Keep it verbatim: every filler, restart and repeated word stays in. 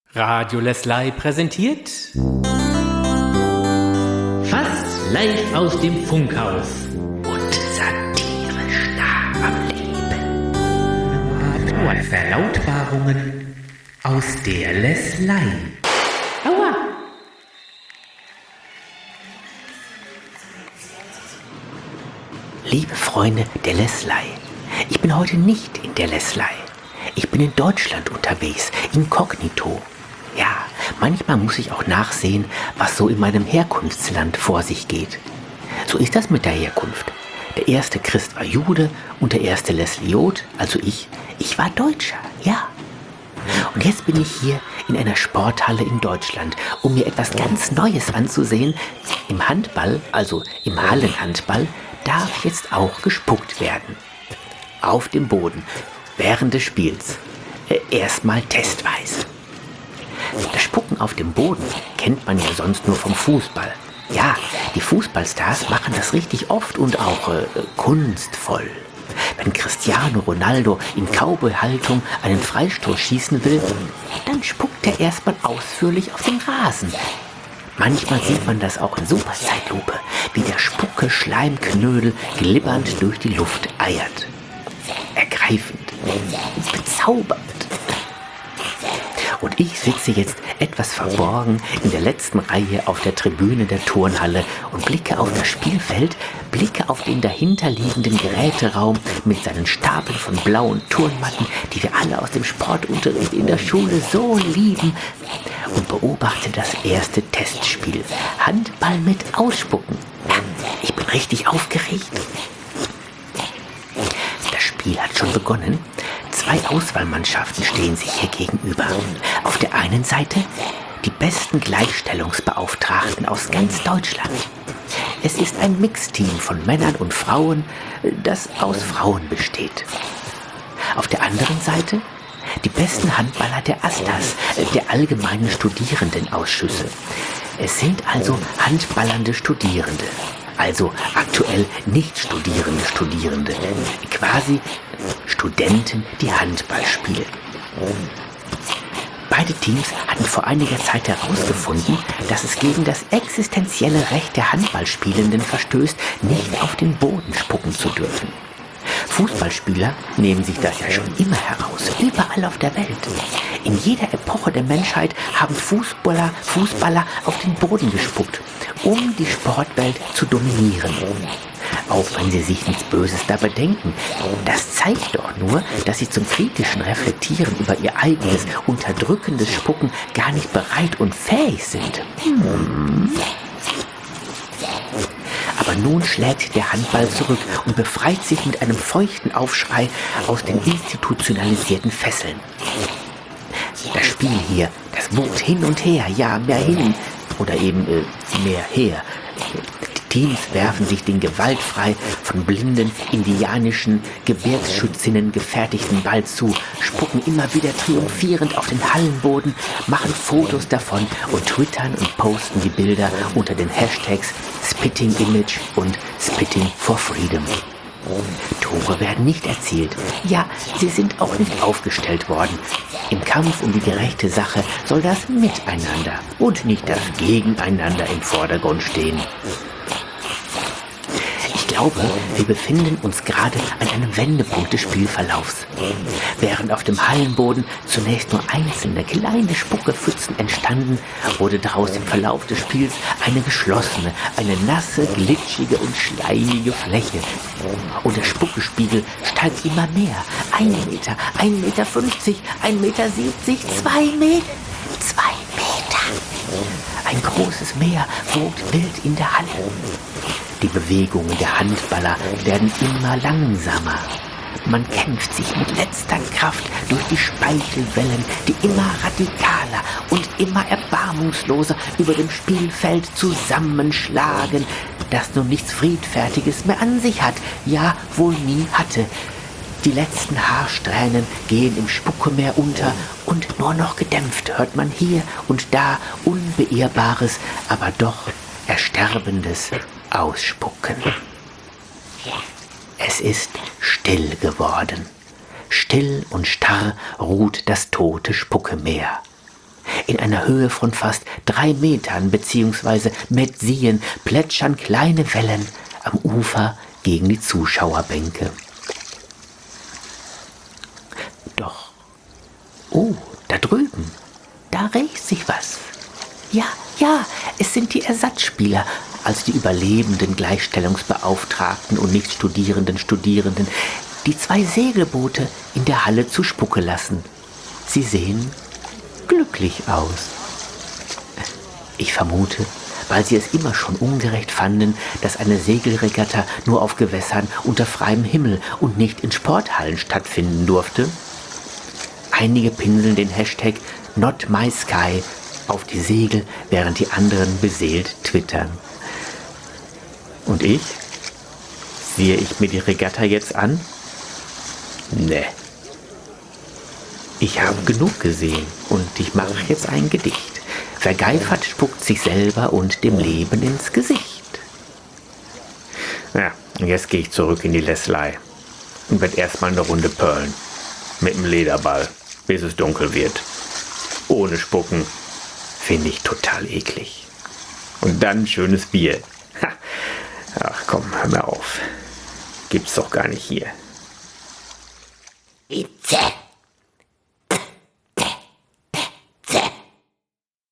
Radio Lesley präsentiert Fast live aus dem Funkhaus und satirisch nah am Leben. Verlautbarungen aus der Lesley. Aua! Liebe Freunde der Lesley, ich bin heute nicht in der Lesley. Ich bin in Deutschland unterwegs, inkognito. Ja, manchmal muss ich auch nachsehen, was so in meinem Herkunftsland vor sich geht. So ist das mit der Herkunft. Der erste Christ war Jude und der erste Lesliot, also ich, ich war Deutscher, ja. Und jetzt bin ich hier in einer Sporthalle in Deutschland, um mir etwas ganz Neues anzusehen. Im Handball, also im Hallenhandball, darf jetzt auch gespuckt werden. Auf dem Boden, während des Spiels. Äh, erstmal testweise. Das Spucken auf dem Boden kennt man ja sonst nur vom Fußball. Ja, die Fußballstars machen das richtig oft und auch äh, kunstvoll. Wenn Cristiano Ronaldo in Cowboy-Haltung einen Freistoß schießen will, dann spuckt er erstmal ausführlich auf den Rasen. Manchmal sieht man das auch in Superzeitlupe, wie der Spucke-Schleimknödel glibbernd durch die Luft eiert. Ergreifend, bezaubernd. Und ich sitze jetzt etwas verborgen in der letzten Reihe auf der Tribüne der Turnhalle und blicke auf das Spielfeld, blicke auf den dahinterliegenden Geräteraum mit seinen Stapeln von blauen Turnmatten, die wir alle aus dem Sportunterricht in der Schule so lieben, und beobachte das erste Testspiel. Handball mit Ausspucken. Ich bin richtig aufgeregt. Das Spiel hat schon begonnen. Zwei Auswahlmannschaften stehen sich hier gegenüber. Auf der einen Seite die besten Gleichstellungsbeauftragten aus ganz Deutschland. Es ist ein Mixteam von Männern und Frauen, das aus Frauen besteht. Auf der anderen Seite die besten Handballer der AStAs, der Allgemeinen Studierendenausschüsse. Es sind also handballernde Studierende. Also aktuell nicht studierende Studierende, quasi Studenten, die Handball spielen. Beide Teams hatten vor einiger Zeit herausgefunden, dass es gegen das existenzielle Recht der Handballspielenden verstößt, nicht auf den Boden spucken zu dürfen. Fußballspieler nehmen sich das ja schon immer heraus, überall auf der Welt. In jeder Epoche der Menschheit haben Fußballer, Fußballer auf den Boden gespuckt, um die Sportwelt zu dominieren. Auch wenn sie sich nichts Böses dabei denken. Das zeigt doch nur, dass sie zum kritischen Reflektieren über ihr eigenes, unterdrückendes Spucken gar nicht bereit und fähig sind. Hm. Aber nun schlägt der Handball zurück und befreit sich mit einem feuchten Aufschrei aus den institutionalisierten Fesseln. Das Spiel hier, das wogt hin und her, ja, mehr hin oder eben äh, mehr her. Die Teams werfen sich den gewaltfrei von blinden, indianischen Gebirgsschützinnen gefertigten Ball zu, spucken immer wieder triumphierend auf den Hallenboden, machen Fotos davon und twittern und posten die Bilder unter den Hashtags Spitting Image und Spitting for Freedom. Tore werden nicht erzielt. Ja, sie sind auch nicht aufgestellt worden. Im Kampf um die gerechte Sache soll das Miteinander und nicht das Gegeneinander im Vordergrund stehen. Ich glaube, wir befinden uns gerade an einem Wendepunkt des Spielverlaufs. Während auf dem Hallenboden zunächst nur einzelne kleine Spuckepfützen entstanden, wurde daraus im Verlauf des Spiels eine geschlossene, eine nasse, glitschige und schleimige Fläche. Und der Spuckespiegel steigt immer mehr. Ein Meter, ein Meter fünfzig, ein Meter siebzig, zwei Meter, zwei Meter. Ein großes Meer wogt wild in der Halle. Die Bewegungen der Handballer werden immer langsamer. Man kämpft sich mit letzter Kraft durch die Speichelwellen, die immer radikaler und immer erbarmungsloser über dem Spielfeld zusammenschlagen, das nun nichts Friedfertiges mehr an sich hat, ja wohl nie hatte. Die letzten Haarsträhnen gehen im Spuckemeer unter und nur noch gedämpft hört man hier und da unbeirrbares, aber doch ersterbendes Ausspucken. Es ist still geworden. Still und starr ruht das tote Spuckemeer. In einer Höhe von fast drei Metern bzw. Metzien plätschern kleine Wellen am Ufer gegen die Zuschauerbänke. Doch, oh, da drüben, da regt sich was. Ja, ja, es sind die Ersatzspieler, also die überlebenden Gleichstellungsbeauftragten und nicht studierenden Studierenden, die zwei Segelboote in der Halle zu Spucke lassen. Sie sehen glücklich aus. Ich vermute, weil sie es immer schon ungerecht fanden, dass eine Segelregatta nur auf Gewässern unter freiem Himmel und nicht in Sporthallen stattfinden durfte. Einige pinseln den Hashtag NotMySky auf die Segel, während die anderen beseelt twittern. Und ich? Sehe ich mir die Regatta jetzt an? Nee. Ich habe genug gesehen und ich mache jetzt ein Gedicht. Vergeifert spuckt sich selber und dem Leben ins Gesicht. Ja, jetzt gehe ich zurück in die Lesslei und werde erstmal eine Runde pölen. Mit dem Lederball, bis es dunkel wird. Ohne Spucken. Finde ich total eklig. Und dann schönes Bier. Ha. Ach komm, hör mir auf. Gibt's doch gar nicht hier. Itze.